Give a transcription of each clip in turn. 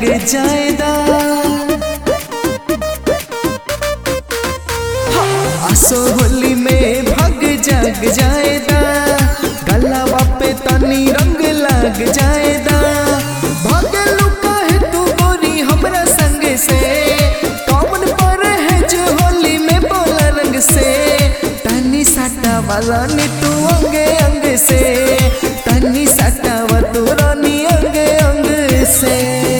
जाएदा। आसो होली में भाग जाग जाएदा, गलावा पे तनी रंग लग जाएदा। भागे लुका है तू गोरी हमरा संग से, कौन पर है जो होली में बोला रंग से। तनी साटा वाला नी तू अंगे अंग से, तनी साटा वा तू रानी अंगे अंग से।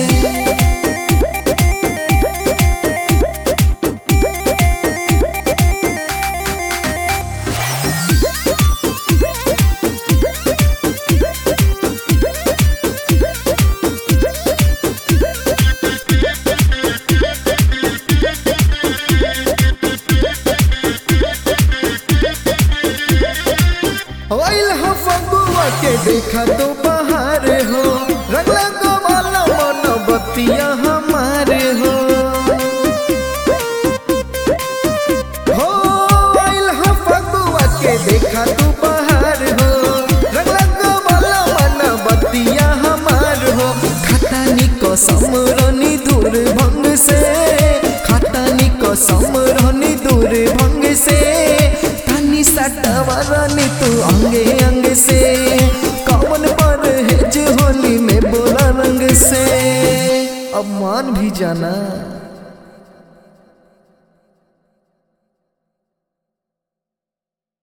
फगुआ के देखा तो बाहर हो, रंग लगो वाला मन बतिया हमारे हो। फगुआ के देखा तो बाहर हो, रंग लगो वाला मन बतिया हमार हो। खतानी को समरनी दूर भंग से, खतानी को समरनी दूर भंग से। सटावारानी तू अंगे अंग से, कौन पर है जो होली में बोला रंग से। अब मान भी जाना।